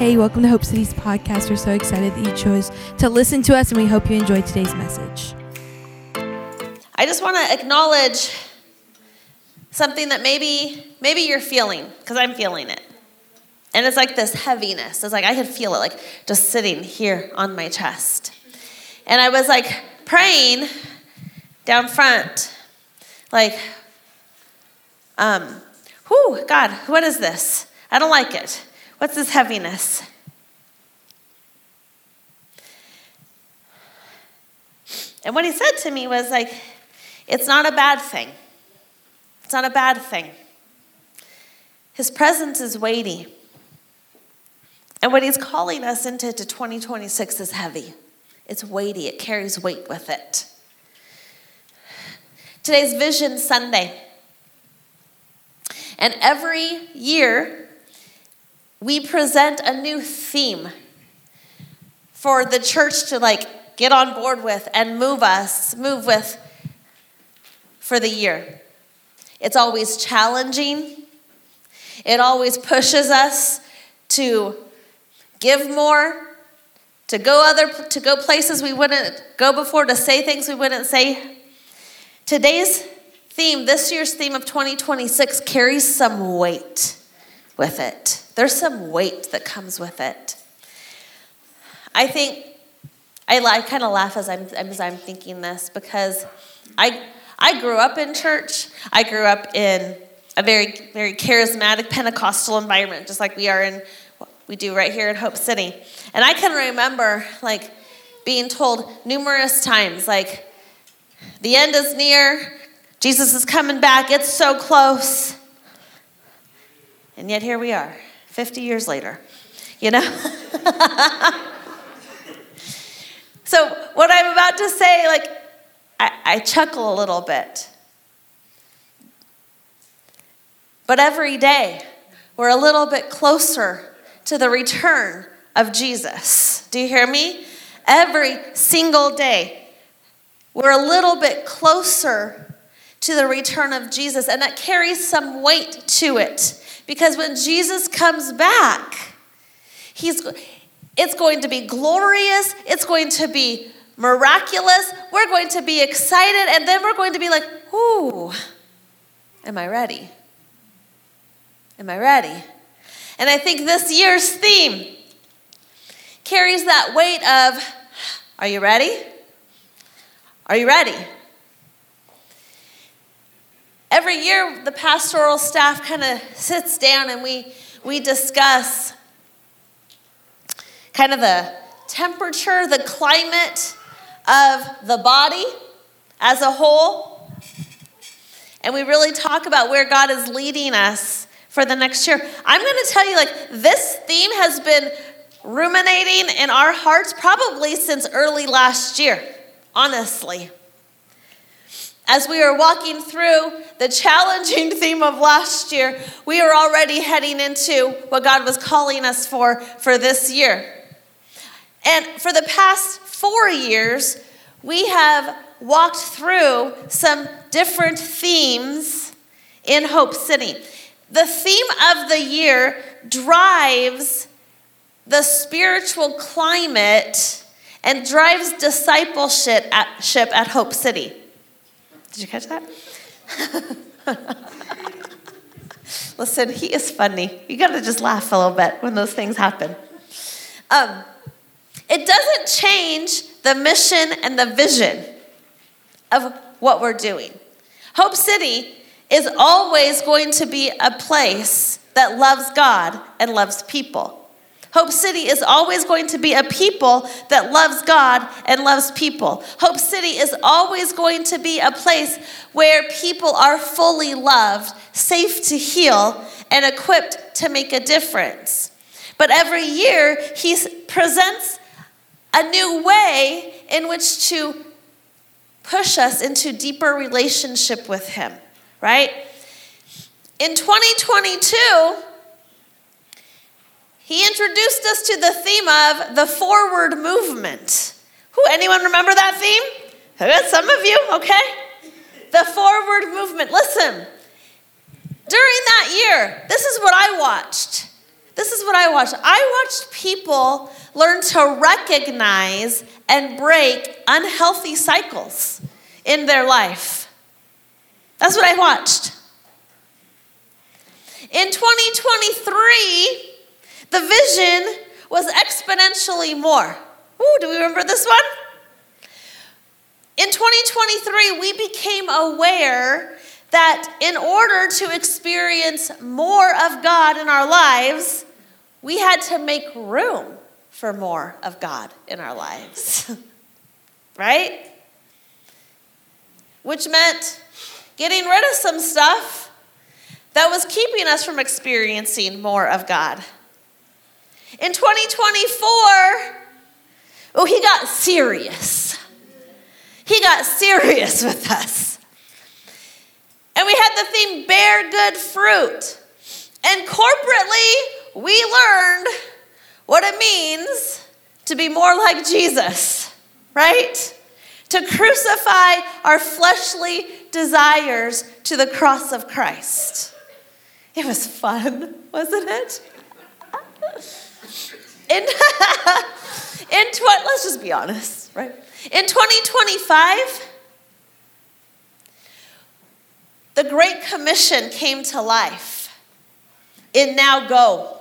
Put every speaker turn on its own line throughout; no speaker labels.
Hey, welcome to Hope City's podcast. We're so excited that you chose to listen to us, and we hope you enjoyed today's message.
I just want to acknowledge something that maybe you're feeling, because I'm feeling it. And it's like this heaviness. It's like I could feel it, like just sitting here on my chest. And I was like praying down front, like, God, what is this? I don't like it. What's this heaviness? And what he said to me was like, it's not a bad thing. It's not a bad thing. His presence is weighty. And what he's calling us into 2026 is heavy. It's weighty. It carries weight with it. Today's Vision Sunday. And every year, we present a new theme for the church to get on board with and move with for the year. It's always challenging. It always pushes us to give more, to go places we wouldn't go before, to say things we wouldn't say. Today's theme, this year's theme of 2026, carries some weight with it. There's some weight that comes with it. I think I kind of laugh as I'm thinking this, because I grew up in church. I grew up in a very, very charismatic Pentecostal environment, just like we do right here in Hope City. And I can remember being told numerous times, the end is near, Jesus is coming back, it's so close. And yet here we are, 50 years later, So what I'm about to say, I chuckle a little bit. But every day, we're a little bit closer to the return of Jesus. Do you hear me? Every single day, we're a little bit closer to the return of Jesus. And that carries some weight to it. Because when Jesus comes back, it's going to be glorious. It's going to be miraculous. We're going to be excited. And then we're going to be like, ooh, am I ready? Am I ready? And I think this year's theme carries that weight of, are you ready? Are you ready? Every year, the pastoral staff kind of sits down and we discuss kind of the temperature, the climate of the body as a whole. And we really talk about where God is leading us for the next year. I'm going to tell you, this theme has been ruminating in our hearts probably since early last year, honestly. As we were walking through the challenging theme of last year, we were already heading into what God was calling us for this year. And for the past 4 years, we have walked through some different themes in Hope City. The theme of the year drives the spiritual climate and drives discipleship at Hope City. Did you catch that? Listen, he is funny. You got to just laugh a little bit when those things happen. It doesn't change the mission and the vision of what we're doing. Hope City is always going to be a place that loves God and loves people. Hope City is always going to be a people that loves God and loves people. Hope City is always going to be a place where people are fully loved, safe to heal, and equipped to make a difference. But every year, he presents a new way in which to push us into deeper relationship with him, right? In 2022, he introduced us to the theme of the forward movement. Anyone remember that theme? Some of you, okay? The forward movement. Listen, during that year, this is what I watched. This is what I watched. I watched people learn to recognize and break unhealthy cycles in their life. That's what I watched. In 2023, the vision was exponentially more. Ooh, do we remember this one? In 2023, we became aware that in order to experience more of God in our lives, we had to make room for more of God in our lives. Right? Which meant getting rid of some stuff that was keeping us from experiencing more of God. In 2024, he got serious. He got serious with us. And we had the theme, bear good fruit. And corporately, we learned what it means to be more like Jesus, right? To crucify our fleshly desires to the cross of Christ. It was fun, wasn't it? Let's just be honest, right? In 2025, the Great Commission came to life in Now Go.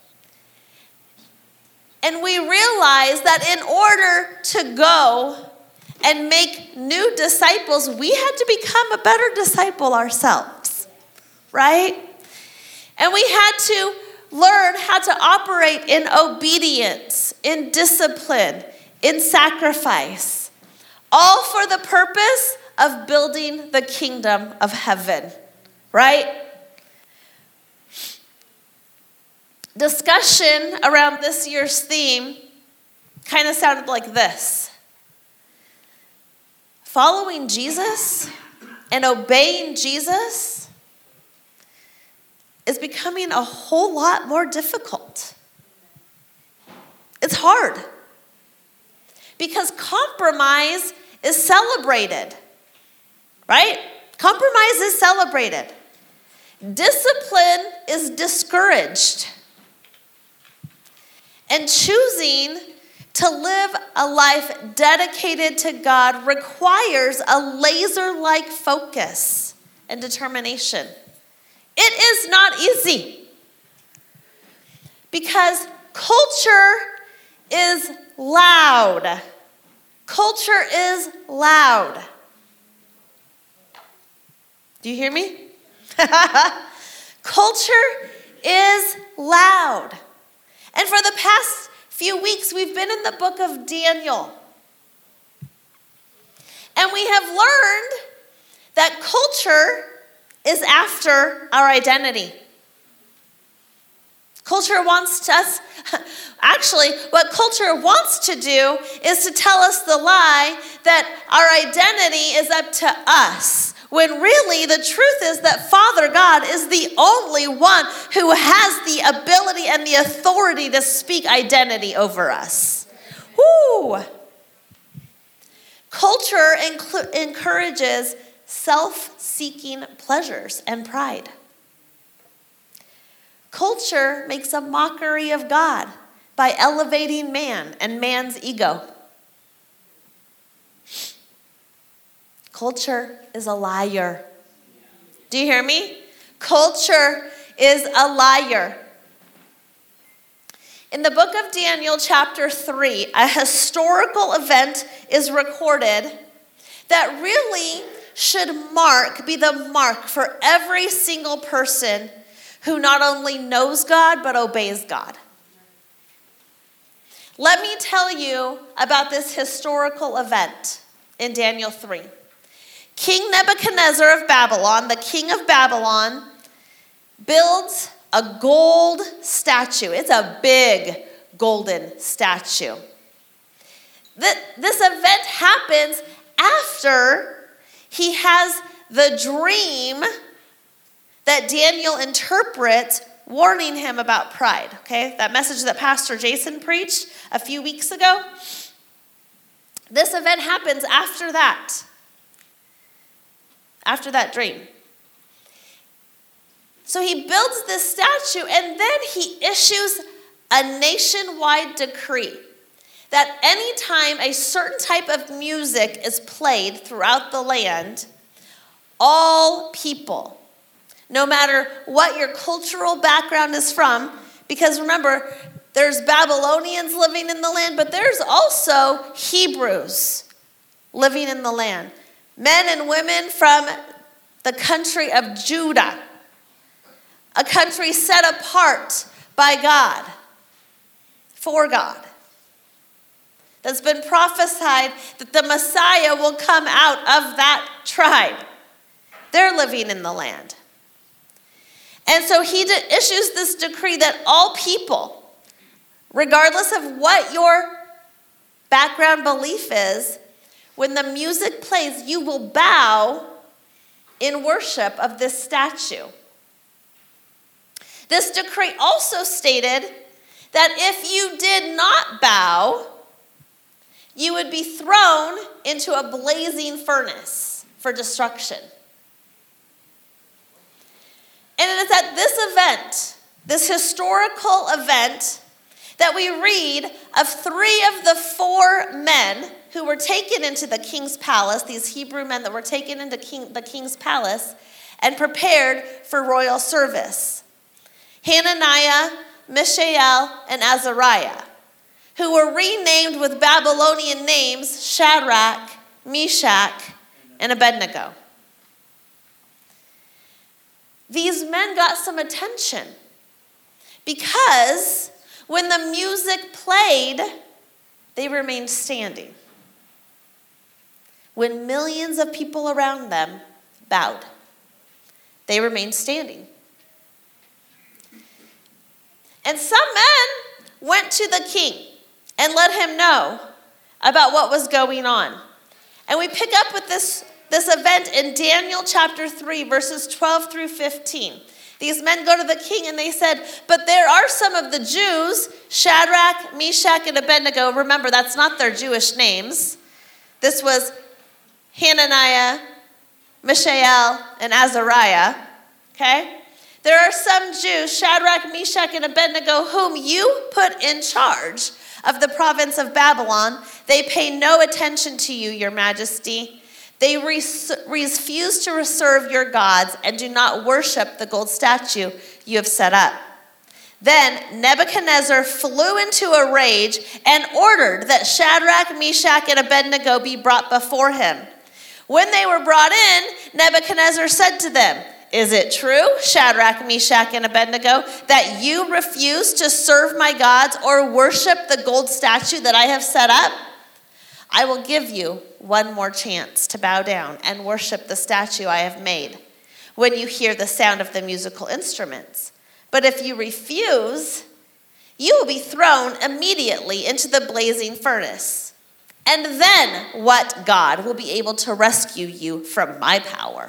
And we realized that in order to go and make new disciples, we had to become a better disciple ourselves, right? And we had to learn how to operate in obedience, in discipline, in sacrifice, all for the purpose of building the kingdom of heaven, right? Discussion around this year's theme kind of sounded like this. Following Jesus and obeying Jesus is becoming a whole lot more difficult. It's hard because compromise is celebrated, right? Compromise is celebrated. Discipline is discouraged. And choosing to live a life dedicated to God requires a laser-like focus and determination. It is not easy because culture is loud. Culture is loud. Do you hear me? Culture is loud. And for the past few weeks, we've been in the book of Daniel. And we have learned that culture is after our identity. Culture wants us, actually, what culture wants to do is to tell us the lie that our identity is up to us. When really the truth is that Father God is the only one who has the ability and the authority to speak identity over us. Woo! Culture encourages self-seeking pleasures and pride. Culture makes a mockery of God by elevating man and man's ego. Culture is a liar. Do you hear me? Culture is a liar. In the book of Daniel, chapter 3, a historical event is recorded that really should be the mark for every single person who not only knows God, but obeys God. Let me tell you about this historical event in Daniel 3. King Nebuchadnezzar of Babylon, the king of Babylon, builds a gold statue. It's a big golden statue. This event happens after he has the dream that Daniel interprets, warning him about pride. Okay, that message that Pastor Jason preached a few weeks ago. This event happens after that dream. So he builds this statue, and then he issues a nationwide decree that anytime a certain type of music is played throughout the land, all people, no matter what your cultural background is from, because remember, there's Babylonians living in the land, but there's also Hebrews living in the land. Men and women from the country of Judah, a country set apart by God, for God. That's been prophesied that the Messiah will come out of that tribe. They're living in the land. And so he issues this decree that all people, regardless of what your background belief is, when the music plays, you will bow in worship of this statue. This decree also stated that if you did not bow, you would be thrown into a blazing furnace for destruction. And it is at this event, this historical event, that we read of 3 of the 4 men who were taken into the king's palace, these Hebrew men that were taken into the king's palace and prepared for royal service. Hananiah, Mishael, and Azariah, who were renamed with Babylonian names Shadrach, Meshach, and Abednego. These men got some attention because when the music played, they remained standing. When millions of people around them bowed, they remained standing. And some men went to the king and let him know about what was going on. And we pick up with this event in Daniel chapter 3, verses 12 through 15. These men go to the king and they said, but there are some of the Jews, Shadrach, Meshach, and Abednego. Remember, that's not their Jewish names. This was Hananiah, Mishael, and Azariah. Okay? There are some Jews, Shadrach, Meshach, and Abednego, whom you put in charge of the province of Babylon. They pay no attention to you, your majesty. They refuse to serve your gods and do not worship the gold statue you have set up. Then Nebuchadnezzar flew into a rage and ordered that Shadrach, Meshach, and Abednego be brought before him. When they were brought in, Nebuchadnezzar said to them, is it true, Shadrach, Meshach, and Abednego, that you refuse to serve my gods or worship the gold statue that I have set up? I will give you one more chance to bow down and worship the statue I have made when you hear the sound of the musical instruments. But if you refuse, you will be thrown immediately into the blazing furnace. And then what God will be able to rescue you from my power?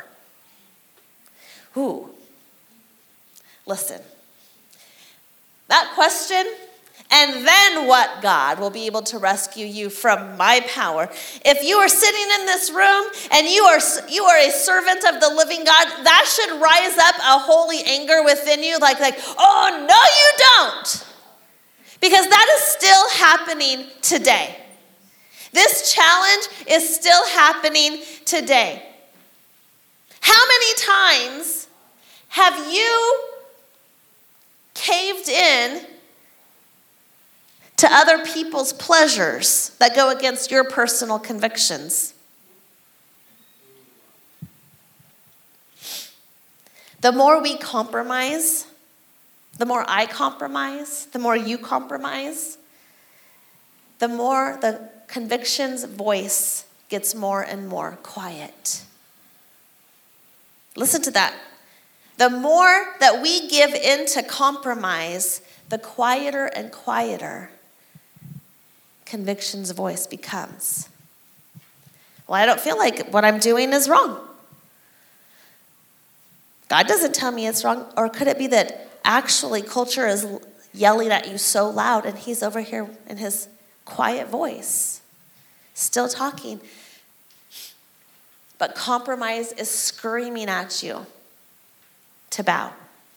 Ooh. Listen. That question, and then what God will be able to rescue you from my power? If you are sitting in this room and you are a servant of the living God, that should rise up a holy anger within you, like, oh, no, you don't. Because that is still happening today. This challenge is still happening today. How many times have you caved in to other people's pleasures that go against your personal convictions? The more we compromise, the more I compromise, the more you compromise, the more the conviction's voice gets more and more quiet. Listen to that. The more that we give in to compromise, the quieter and quieter conviction's voice becomes. Well, I don't feel like what I'm doing is wrong. God doesn't tell me it's wrong. Or could it be that actually culture is yelling at you so loud and he's over here in his quiet voice, still talking? But compromise is screaming at you to bow.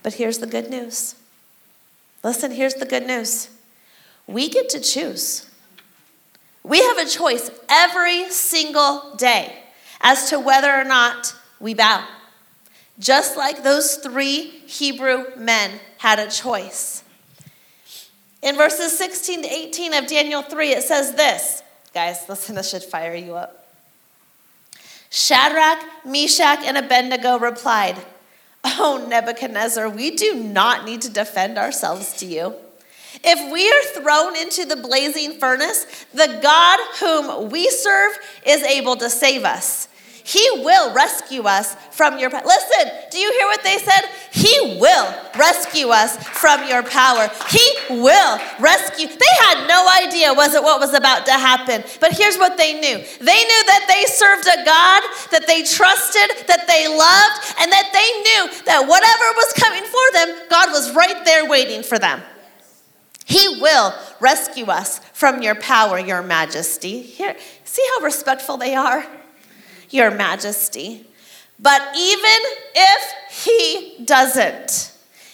But here's the good news. Listen, here's the good news. We get to choose. We have a choice every single day as to whether or not we bow. Just like those 3 Hebrew men had a choice. In verses 16 to 18 of Daniel 3, it says this. Guys, listen, this should fire you up. Shadrach, Meshach, and Abednego replied, "Oh, Nebuchadnezzar, we do not need to defend ourselves to you. If we are thrown into the blazing furnace, the God whom we serve is able to save us. He will rescue us from your power." Listen, do you hear what they said? He will rescue us from your power. He will rescue. They had no idea what was about to happen. But here's what they knew. They knew that they served a God that they trusted, that they loved, and that they knew that whatever was coming for them, God was right there waiting for them. He will rescue us from your power, your majesty. Here, see how respectful they are? Your majesty. But even if he doesn't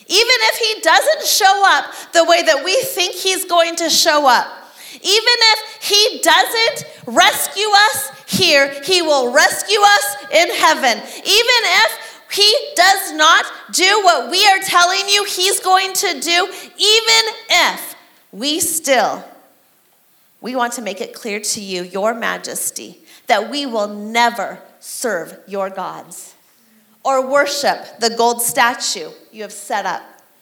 show up the way that we think he's going to show up, even if he doesn't rescue us here, he will rescue us in heaven. Even if he does not do what we are telling you he's going to do, even if we want to make it clear to you, your majesty, that we will never serve your gods or worship the gold statue you have set up.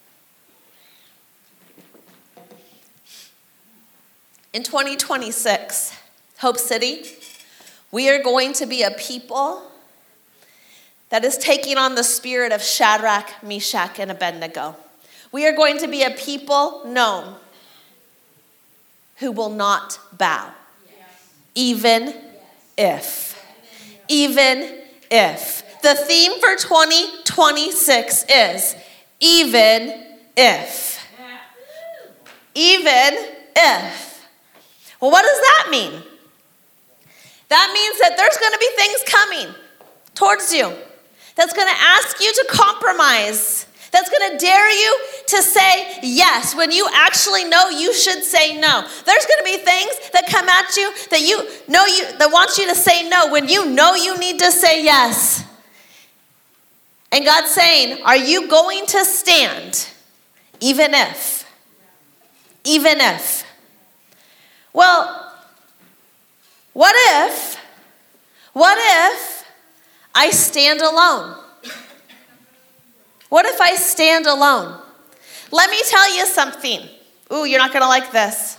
In 2026, Hope City, we are going to be a people that is taking on the spirit of Shadrach, Meshach, and Abednego. We are going to be a people known who will not bow, even if. The theme for 2026 is even if. Even if. Well, what does that mean? That means that there's going to be things coming towards you that's going to ask you to compromise, that's going to dare you to say yes when you actually know you should say no. There's going to be things that come at you that wants you to say no when you know you need to say yes. And God's saying, are you going to stand even if? Even if. Well, what if I stand alone? What if I stand alone? Let me tell you something. Ooh, you're not going to like this.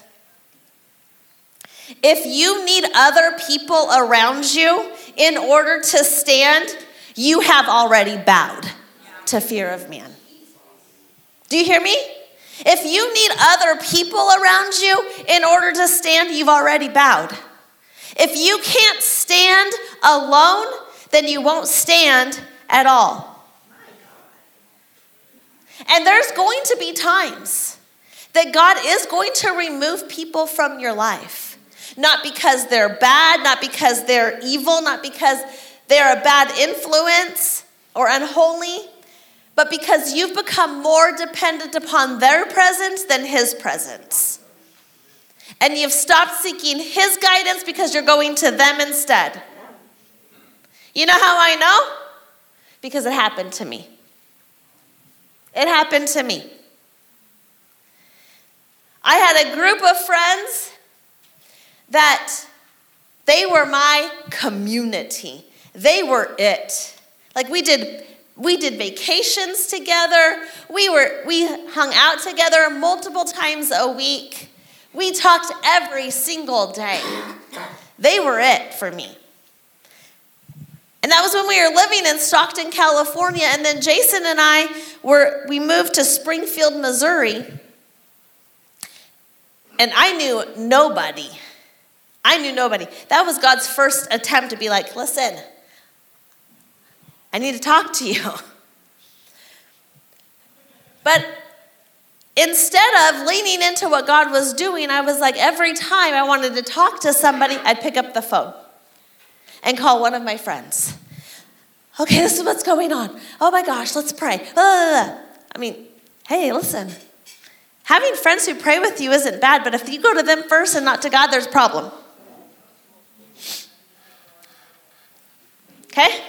If you need other people around you in order to stand, you have already bowed to fear of man. Do you hear me? If you need other people around you in order to stand, you've already bowed. If you can't stand alone, then you won't stand at all. And there's going to be times that God is going to remove people from your life. Not because they're bad, not because they're evil, not because they're a bad influence or unholy, but because you've become more dependent upon their presence than his presence. And you've stopped seeking his guidance because you're going to them instead. You know how I know? Because it happened to me. It happened to me. I had a group of friends that they were my community. They were it. Like we did vacations together. We hung out together multiple times a week. We talked every single day. They were it for me. And that was when we were living in Stockton, California. And then Jason and we moved to Springfield, Missouri. And I knew nobody. That was God's first attempt to be like, listen, I need to talk to you. But instead of leaning into what God was doing, I was like, every time I wanted to talk to somebody, I'd pick up the phone and call one of my friends. Okay, this is what's going on. Oh my gosh, let's pray. I mean, hey, listen. Having friends who pray with you isn't bad, but if you go to them first and not to God, there's a problem. Okay?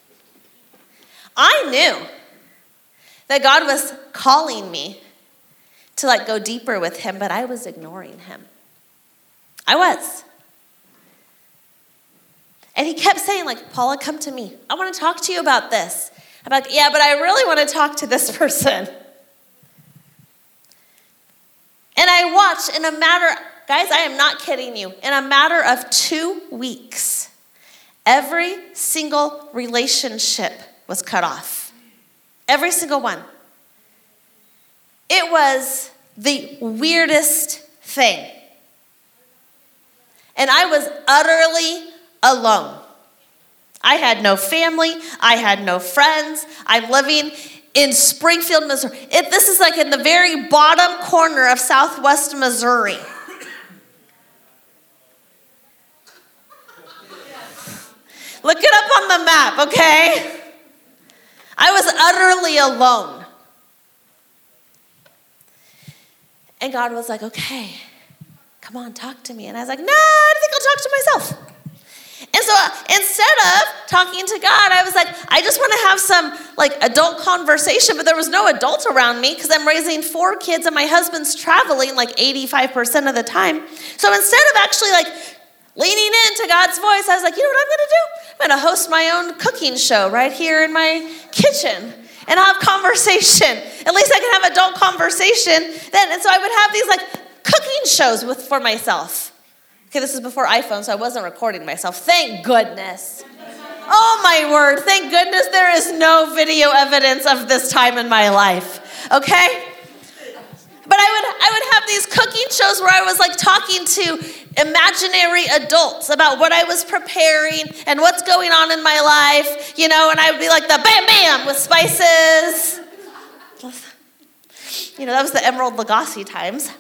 I knew that God was calling me to like go deeper with him, but I was ignoring him. I was. And he kept saying, like, Paula, come to me. I want to talk to you about this. I'm like, yeah, but I really want to talk to this person. And I watched in a matter, guys, I am not kidding you, in a matter of 2 weeks, every single relationship was cut off. Every single one. It was the weirdest thing. And I was utterly alone. I had no family. I had no friends. I'm living in Springfield, Missouri. This is like in the very bottom corner of Southwest Missouri. Look it up on the map, okay? I was utterly alone. And God was like, okay, come on, talk to me. And I was like, no, I think I'll talk to myself. And so instead of talking to God, I was like, I just want to have some like adult conversation, but there was no adult around me because I'm raising 4 kids and my husband's traveling like 85% of the time. So instead of actually like leaning into God's voice, I was like, you know what I'm going to do? I'm going to host my own cooking show right here in my kitchen. And I'll have conversation. At least I can have adult conversation then. And so I would have these like cooking shows for myself. Okay, this is before iPhone, so I wasn't recording myself. Thank goodness. Oh my word, thank goodness there is no video evidence of this time in my life. Okay? But I would have these cooking shows where I was like talking to imaginary adults about what I was preparing and what's going on in my life, you know, and I would be like the bam bam with spices. You know, that was the Emerald Lagasse times.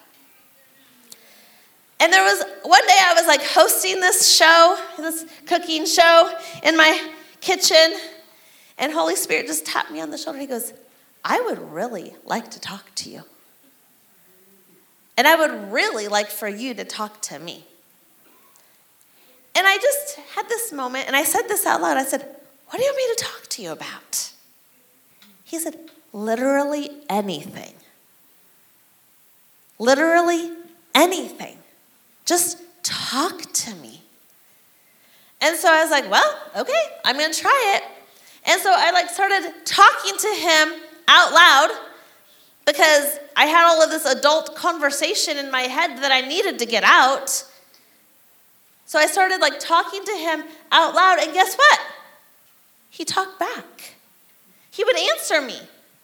And there was one day I was like hosting this cooking show in my kitchen, and Holy Spirit just tapped me on the shoulder. He goes, I would really like to talk to you. And I would really like for you to talk to me. And I just had this moment, and I said this out loud. I said, what do you want me to talk to you about? He said, literally anything. Literally anything. Just talk to me. And so I was like, well, okay, I'm going to try it. And so I like started talking to him out loud because I had all of this adult conversation in my head that I needed to get out. So I started like talking to him out loud, and guess what? He talked back. He would answer me.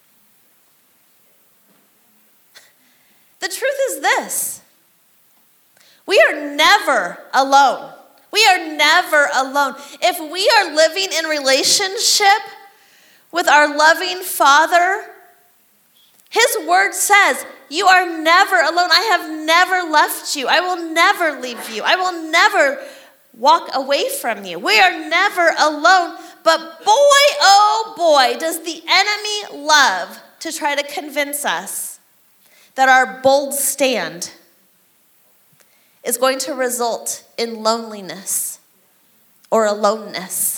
The truth is this. We are never alone. We are never alone. If we are living in relationship with our loving Father, His word says, you are never alone. I have never left you. I will never leave you. I will never walk away from you. We are never alone. But boy, oh boy, does the enemy love to try to convince us that our bold stand is going to result in loneliness or aloneness.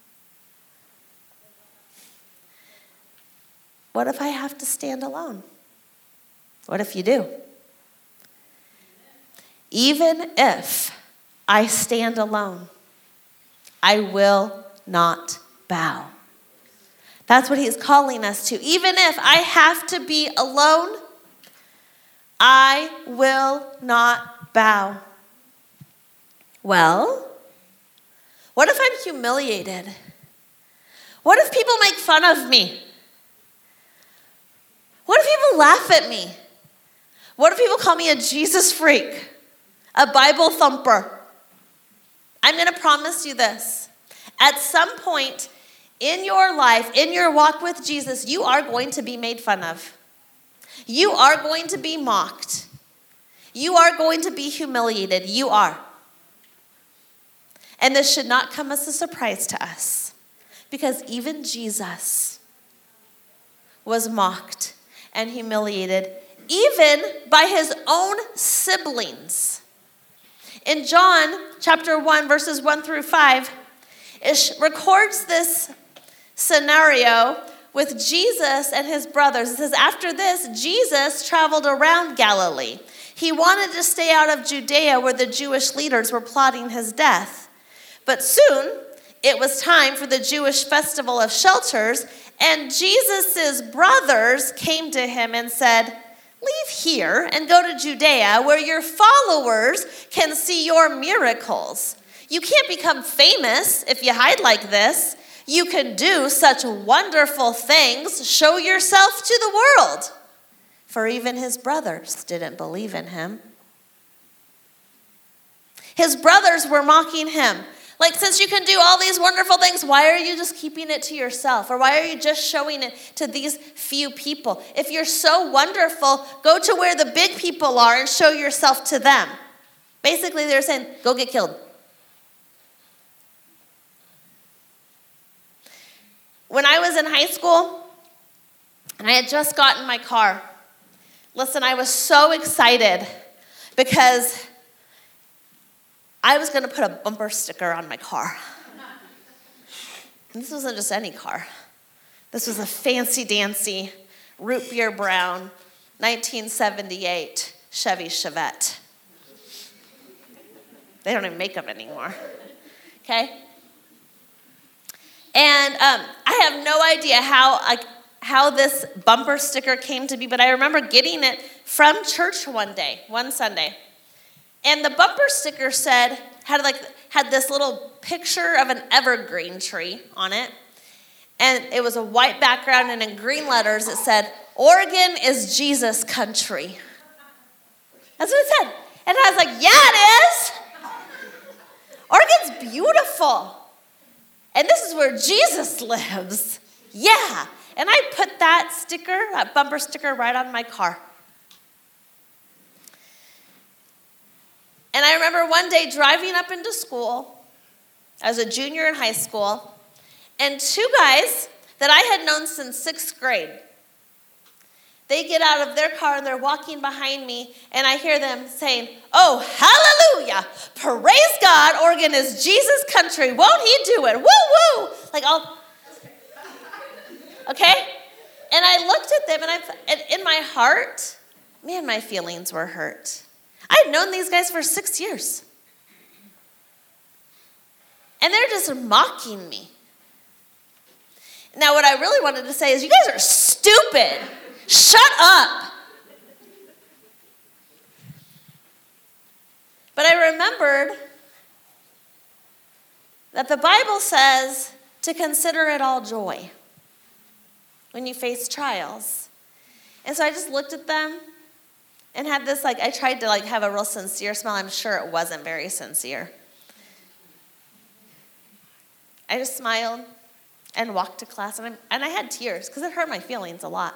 What if I have to stand alone? What if you do? Even if I stand alone, I will not bow. That's what He's calling us to. Even if I have to be alone, I will not bow. Well, what if I'm humiliated? What if people make fun of me? What if people laugh at me? What if people call me a Jesus freak, a Bible thumper? I'm going to promise you this. At some point in your life, in your walk with Jesus, you are going to be made fun of. You are going to be mocked. You are going to be humiliated. You are. And this should not come as a surprise to us, because even Jesus was mocked and humiliated, even by his own siblings. In John chapter 1, verses 1 through 5, it records this scenario with Jesus and his brothers. It says, after this, Jesus traveled around Galilee. He wanted to stay out of Judea where the Jewish leaders were plotting his death. But soon, it was time for the Jewish festival of shelters, and Jesus' brothers came to him and said, leave here and go to Judea where your followers can see your miracles. You can't become famous if you hide like this. You can do such wonderful things. Show yourself to the world. For even his brothers didn't believe in him. His brothers were mocking him. Like, since you can do all these wonderful things, why are you just keeping it to yourself? Or why are you just showing it to these few people? If you're so wonderful, go to where the big people are and show yourself to them. Basically, they're saying, go get killed. When I was in high school, and I had just gotten my car, listen, I was so excited because I was going to put a bumper sticker on my car. And this wasn't just any car. This was a fancy-dancy, root beer brown, 1978 Chevy Chevette. They don't even make them anymore. Okay? And I have no idea how this bumper sticker came to be, but I remember getting it from church one Sunday. And the bumper sticker had this little picture of an evergreen tree on it. And it was a white background, and in green letters it said, Oregon is Jesus' country. That's what it said. And I was like, yeah, it is. Oregon's beautiful. And this is where Jesus lives. Yeah. And I put that bumper sticker right on my car. And I remember one day driving up into school. I was a junior in high school. And two guys that I had known since 6th grade, they get out of their car and they're walking behind me, and I hear them saying, oh, hallelujah, praise God, Oregon is Jesus' country, won't he do it, woo, woo, okay? And I looked at them, and in my heart, man, my feelings were hurt. I'd known these guys for 6 years. And they're just mocking me. Now, what I really wanted to say is, you guys are stupid. Shut up. But I remembered that the Bible says to consider it all joy when you face trials. And so I just looked at them and had this, I tried to have a real sincere smile. I'm sure it wasn't very sincere. I just smiled and walked to class, and I had tears because it hurt my feelings a lot.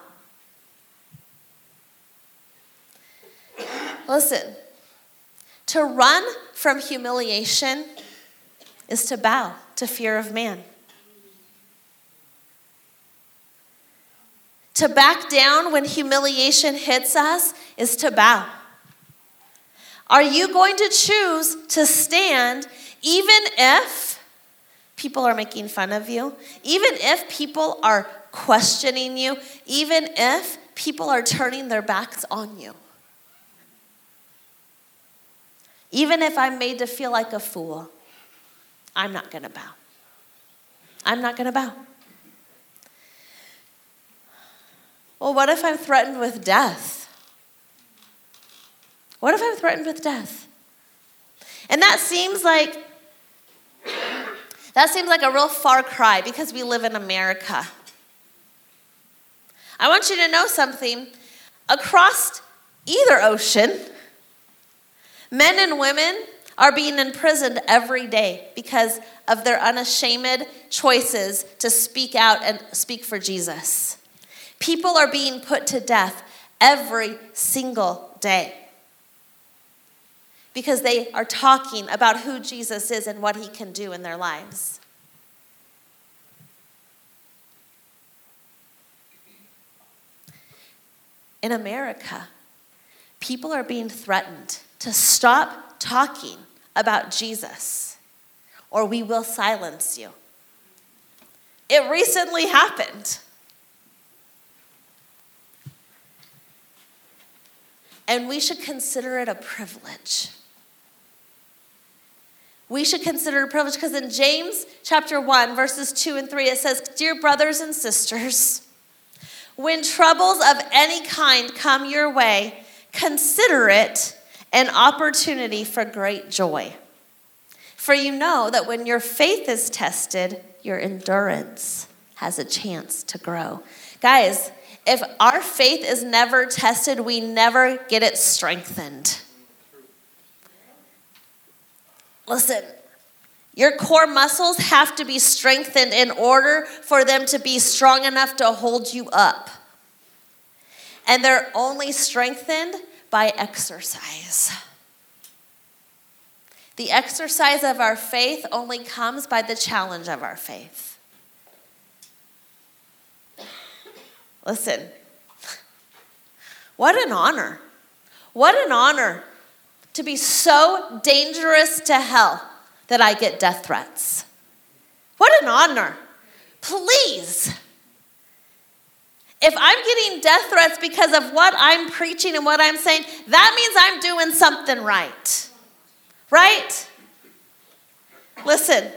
Listen, to run from humiliation is to bow to fear of man. To back down when humiliation hits us is to bow. Are you going to choose to stand even if people are making fun of you, even if people are questioning you, even if people are turning their backs on you? Even if I'm made to feel like a fool, I'm not going to bow. I'm not going to bow. Well, what if I'm threatened with death? What if I'm threatened with death? And that seems like a real far cry because we live in America. I want you to know something. Across either ocean, men and women are being imprisoned every day because of their unashamed choices to speak out and speak for Jesus. People are being put to death every single day because they are talking about who Jesus is and what he can do in their lives. in America, people are being threatened to stop talking about Jesus, or we will silence you. It recently happened. And we should consider it a privilege. We should consider it a privilege because in James chapter 1, verses 2 and 3, it says, "Dear brothers and sisters, when troubles of any kind come your way, consider it an opportunity for great joy. For you know that when your faith is tested, your endurance has a chance to grow." Guys, if our faith is never tested, we never get it strengthened. Listen, your core muscles have to be strengthened in order for them to be strong enough to hold you up. And they're only strengthened by exercise. The exercise of our faith only comes by the challenge of our faith. Listen, what an honor. What an honor to be so dangerous to hell that I get death threats. What an honor. Please. If I'm getting death threats because of what I'm preaching and what I'm saying, that means I'm doing something right. Right? Listen.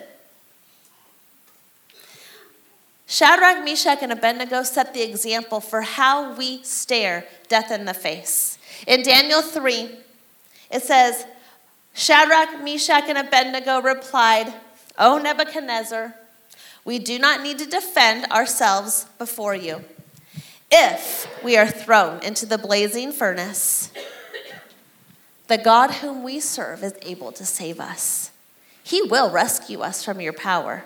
Shadrach, Meshach, and Abednego set the example for how we stare death in the face. In Daniel 3, it says, Shadrach, Meshach, and Abednego replied, "O Nebuchadnezzar, we do not need to defend ourselves before you. If we are thrown into the blazing furnace, the God whom we serve is able to save us. He will rescue us from your power.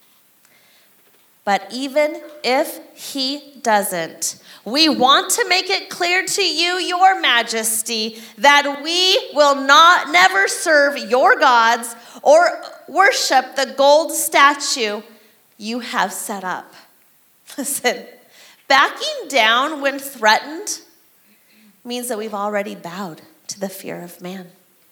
But even if he doesn't, we want to make it clear to you, your majesty, that we will never serve your gods or worship the gold statue you have set up." Listen, backing down when threatened means that we've already bowed to the fear of man.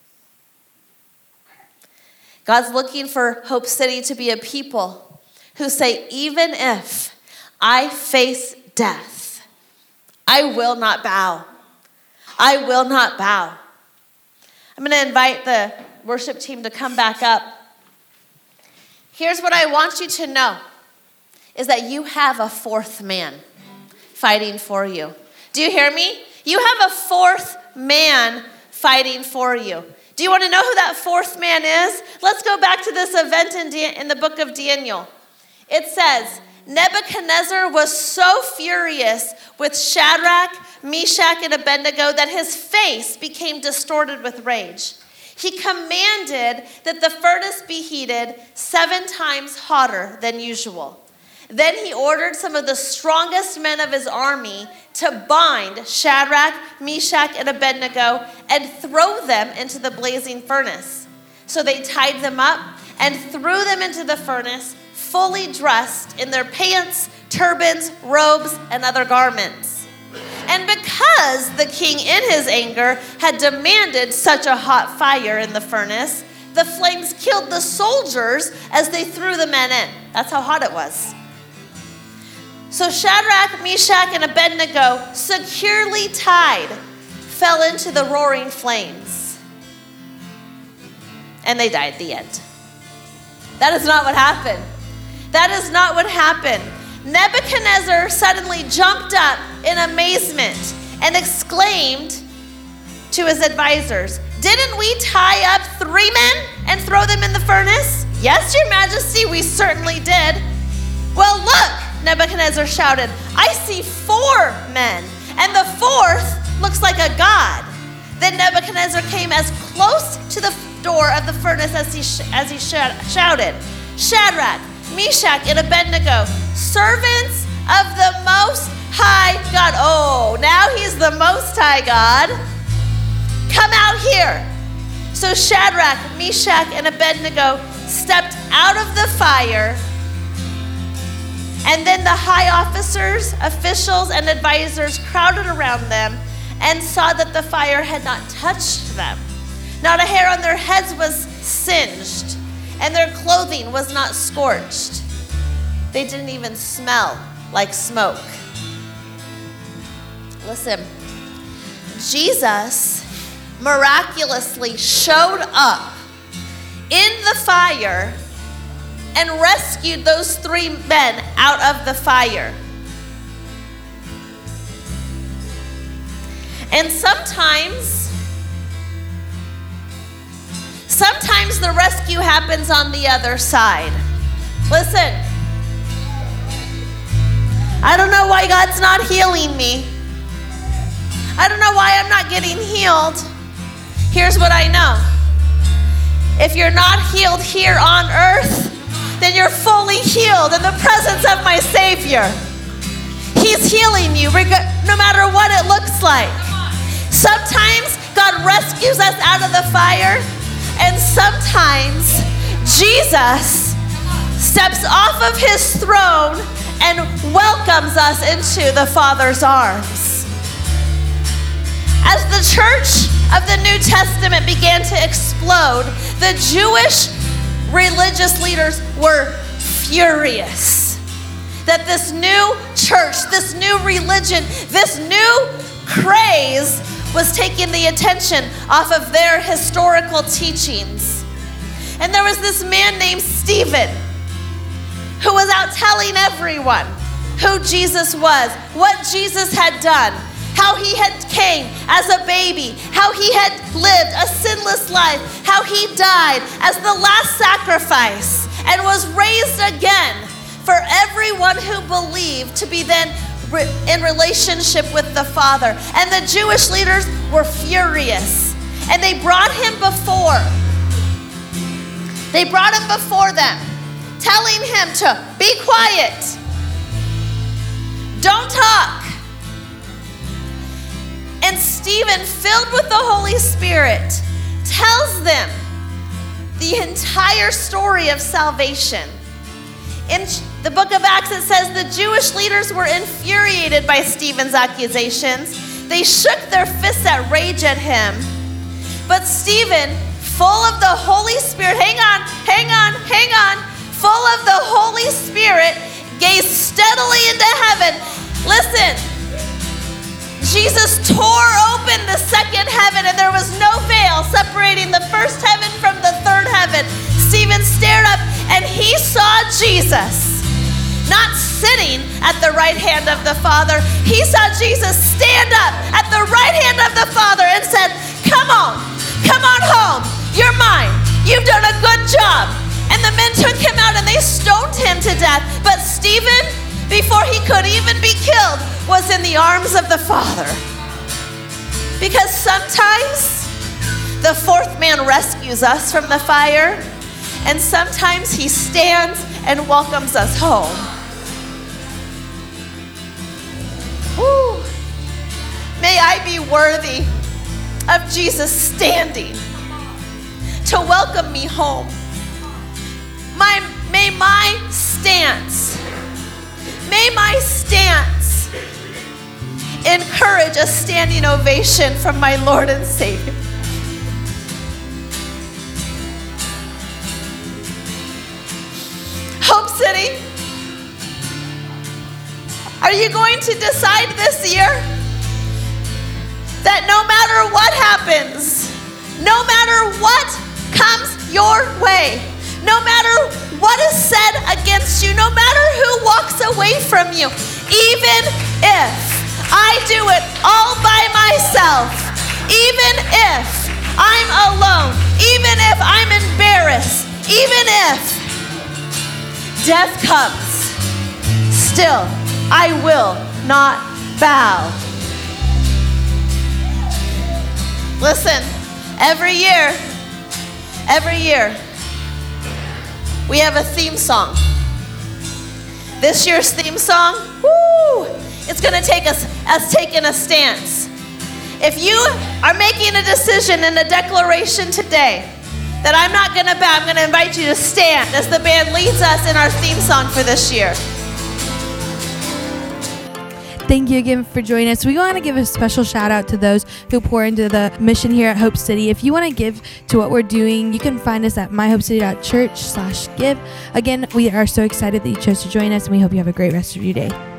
God's looking for Hope City to be a people who say, even if I face death, I will not bow. I will not bow. I'm going to invite the worship team to come back up. Here's what I want you to know, is that you have a fourth man fighting for you. Do you hear me? You have a fourth man fighting for you. Do you want to know who that fourth man is? Let's go back to this event in the book of Daniel. It says, Nebuchadnezzar was so furious with Shadrach, Meshach, and Abednego that his face became distorted with rage. He commanded that the furnace be heated 7 times hotter than usual. Then he ordered some of the strongest men of his army to bind Shadrach, Meshach, and Abednego and throw them into the blazing furnace. So they tied them up and threw them into the furnace, fully dressed in their pants, turbans, robes, and other garments. And because the king in his anger had demanded such a hot fire in the furnace, the flames killed the soldiers as they threw the men in. That's how hot it was. So Shadrach, Meshach, and Abednego, securely tied, fell into the roaring flames. And they died at the end. That is not what happened. That is not what happened. Nebuchadnezzar suddenly jumped up in amazement and exclaimed to his advisors, "Didn't we tie up 3 men and throw them in the furnace?" "Yes, your majesty, we certainly did." "Well, look," Nebuchadnezzar shouted, "I see 4 men, and the 4th looks like a god." Then Nebuchadnezzar came as close to the door of the furnace as he shouted, "Shadrach, Meshach, and Abednego, servants of the Most High God." Oh, now he's the Most High God. "Come out here." So Shadrach, Meshach, and Abednego stepped out of the fire. And then the high officers, officials, and advisors crowded around them and saw that the fire had not touched them. Not a hair on their heads was singed, and their clothing was not scorched. They didn't even smell like smoke. Listen, Jesus miraculously showed up in the fire and rescued those 3 men out of the fire. And sometimes the rescue happens on the other side. Listen, I don't know why God's not healing me. I don't know why I'm not getting healed. Here's what I know. If you're not healed here on earth, then you're fully healed in the presence of my Savior. He's healing you no matter what it looks like. Sometimes God rescues us out of the fire, and sometimes Jesus steps off of his throne and welcomes us into the Father's arms. As the church of the New Testament began to explode, the Jewish religious leaders were furious that this new church, this new religion, this new craze was taking the attention off of their historical teachings. And there was this man named Stephen who was out telling everyone who Jesus was, what Jesus had done, how he had came as a baby, how he had lived a sinless life, how he died as the last sacrifice and was raised again for everyone who believed to be then in relationship with the Father. And the Jewish leaders were furious, and they brought him before. They brought him before them, telling him to be quiet, don't talk. And Stephen, filled with the Holy Spirit, tells them the entire story of salvation. In the book of Acts, it says the Jewish leaders were infuriated by Stephen's accusations. They shook their fists at rage at him. But Stephen, full of the Holy Spirit, hang on, full of the Holy Spirit, gazed steadily into heaven. Listen, Jesus tore open the second heaven, and there was no veil separating the first heaven from the third heaven. Stephen stared up, and he saw Jesus, not sitting at the right hand of the Father. He saw Jesus stand up at the right hand of the Father and said, come on home. You're mine. You've done a good job. And the men took him out, and they stoned him to death. But Stephen, before he could even be killed, was in the arms of the Father. Because sometimes the fourth man rescues us from the fire, and sometimes he stands and welcomes us home. Woo. May I be worthy of Jesus standing to welcome me home. May my stance encourage a standing ovation from my Lord and Savior. Hope City, are you going to decide this year that no matter what happens, no matter what comes your way, no matter what is said against you, no matter who walks away from you, even if I do it all by myself, even if I'm alone, even if I'm embarrassed, even if death comes, still I will not bow. Listen, every year, we have a theme song. This year's theme song, it's going to take us taking a stance. If you are making a decision and a declaration today that I'm not going to bow, I'm going to invite you to stand as the band leads us in our theme song for this year.
thank you again for joining us. We want to give a special shout out to those who pour into the mission here at Hope City. If you want to give to what we're doing, you can find us at myhopecity.church/give. Again, we are so excited that you chose to join us, and we hope you have a great rest of your day.